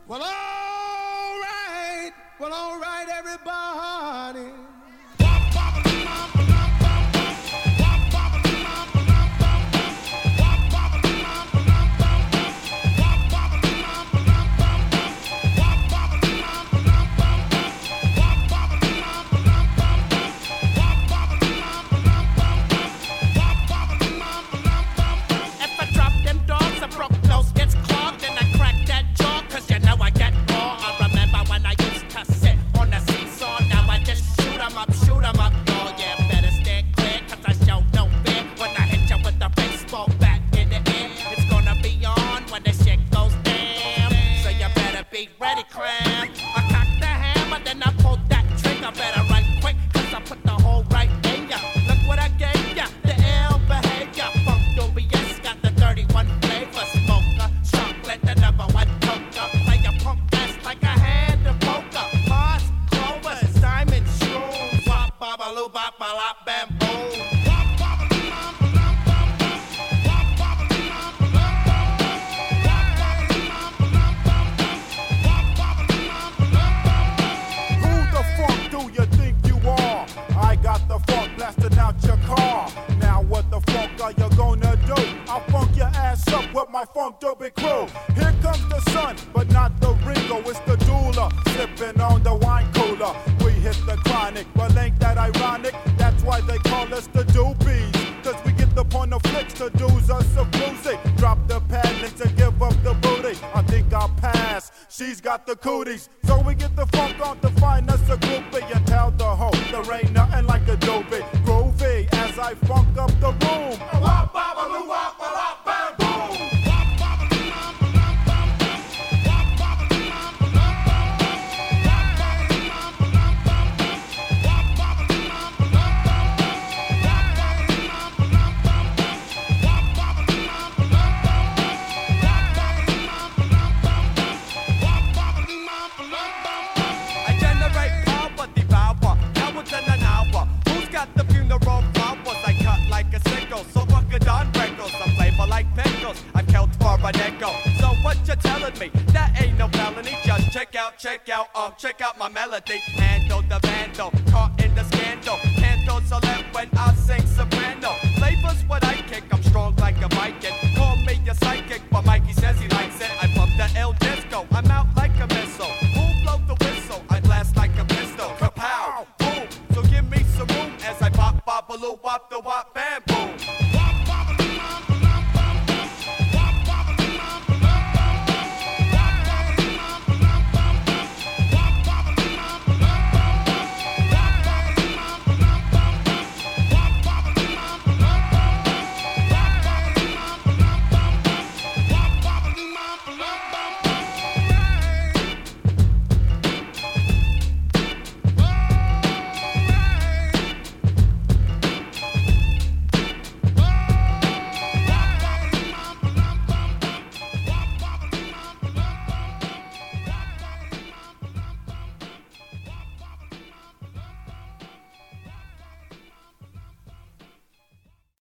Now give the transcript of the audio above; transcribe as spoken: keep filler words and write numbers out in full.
Well, all right. Well, all right, everybody. She's got the cooties, so we get the funk on to find us a groupie and tell the hoe there ain't nothing like Adobe. Groovy as I funk up the room. Wop, bop, wop, wop, bam, boom. I've killed for an echo. So what you telling me? That ain't no felony. Just check out, check out, um, check out my melody. Handle the vandal, caught in the